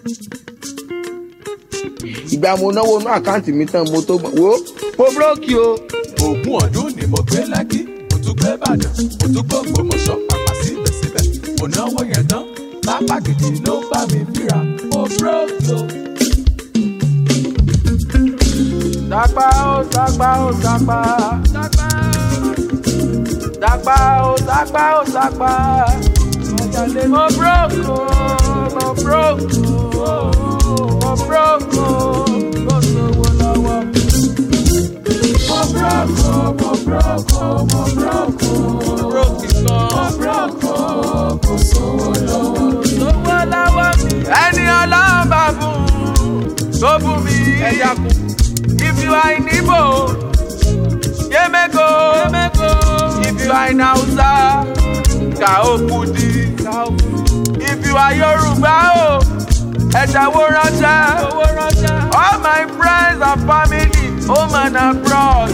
ìgbà mo náwó ní àkáǹtì mi tán mo tó gbọ́n wo mo búrọ́kì o. ogún ọdún ni mo gbé Lẹ́kì mo tún gbé Ìbàdàn mo tún gbogbo mọ̀ṣọ́ pàpà síbẹ̀síbẹ̀ mo náwó yẹn tán lápá gidi ló bá mi fíra mo búrọ́kì o. Dàgbà ó dàgbà ó dàgbà dàgbà ó dàgbà ó dàgbà mo broke o mo broke o mo broke o kò sówó lọ́wọ́ mi. Mo broke o mo broke o mo broke o broke gan mo broke o kò sówó lọ́wọ́ mi. sówó lọ́wọ́ mi. ẹni Ọlọ́run bá fún tó fún mi ẹ̀yà kù. If you are in Igbo, Yemeko. If you are in Hausa, Kaokudi. If you are Yoruba, Ẹ̀jáwó ránṣẹ́. All my friends and family, home and abroad.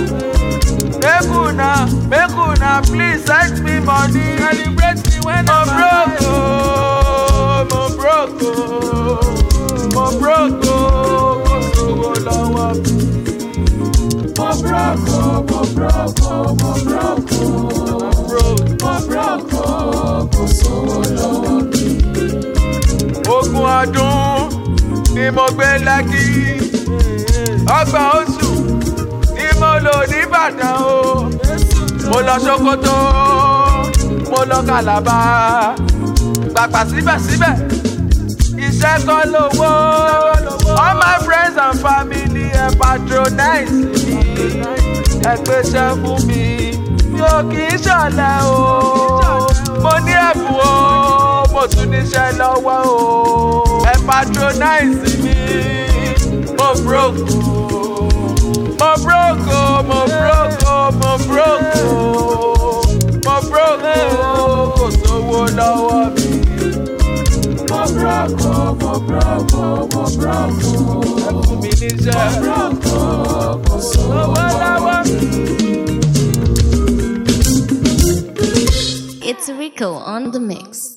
Make una please send me money. Celebrate me when I'm broke. Mo broke. Mo broke. Kò sówó lọ́wọ́ mi. Mo broke o mo broke o mo broke o mo broke o kò sówó lọ́wọ́ mi. Ogún ọdún ni mo gbé Lẹ́kì, ọgbọ̀n oṣù ni mo lò nìbàdàn o. Mo lọ Sókótó, mo lọ Kàlàbá, pàpà síbẹ̀síbẹ̀ iṣẹ́ kan lówó. All my friends and family ẹ patronize mi, ẹ gbéṣẹ́ fún mi, mi ò kì í ṣọ̀lẹ o. Mo ní ẹ̀bùn o, mo tún níṣẹ́ lọ́wọ́ o. Ẹ patronize mi, mo broke o, mo broke o, mo broke o, mo broke o, mo broke o, kò sówó lọ́wọ́ mi. Mo broke o mo broke o mo broke o Ẹ fún mi níṣẹ́. mo broke o kò sówó lọ́wọ́ mi. It's Rico on the mix.